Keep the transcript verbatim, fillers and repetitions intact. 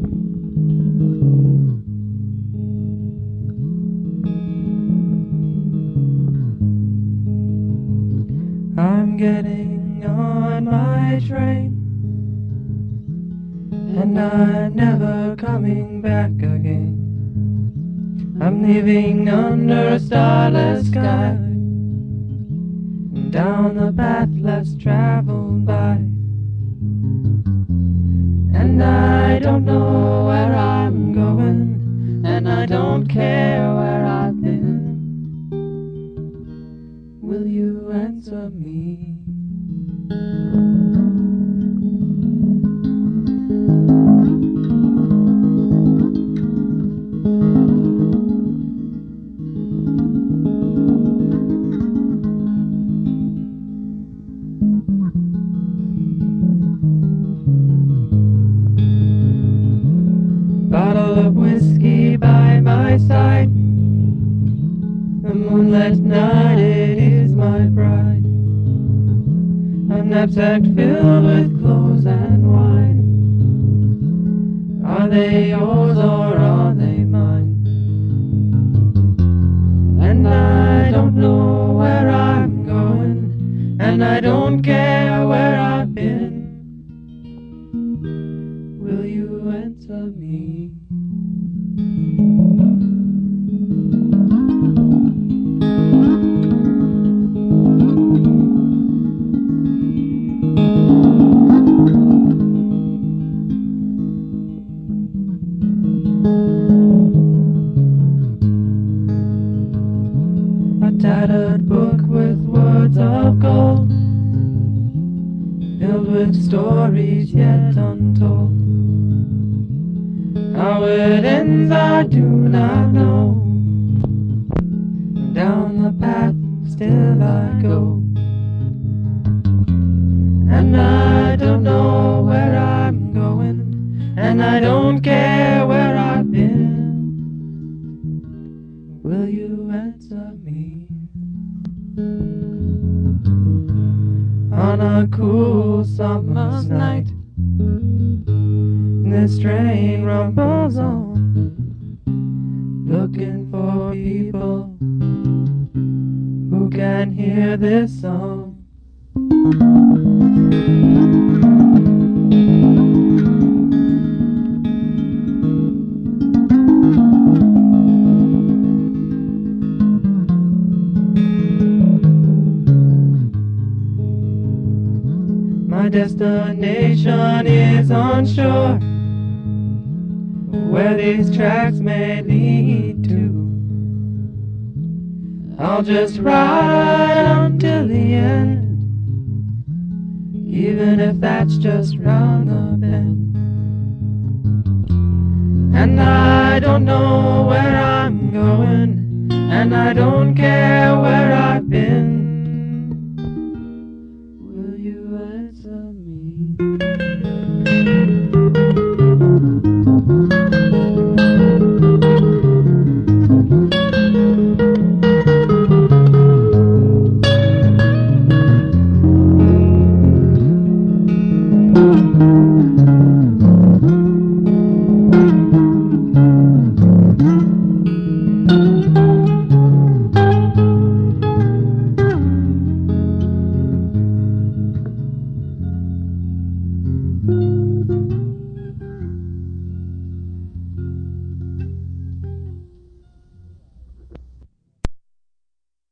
I'm getting on my train, and I'm never coming back again. I'm leaving under a starless sky, and down the path less traveled by. And I don't know where I'm going, and I don't care where I've been. Will you answer me? Bottle of whiskey by my side, the moonlit night, it is my pride. A knapsack filled with clothes and wine. Are they yours or are they mine? And I don't know where I'm going, and I don't care where I've been. Will you answer me? A tattered book with words of gold, filled with stories yet untold. How it ends I do not know. Down the path still I go, and I don't know where I'm going, and I don't care where I've been. Will you answer me? On a cool summer's night, this train rumbles on, looking for people who can hear this song. My destination is on shore, where these tracks may lead to. I'll just ride until the end, even if that's just round the bend. And I don't know where I'm going, and I don't care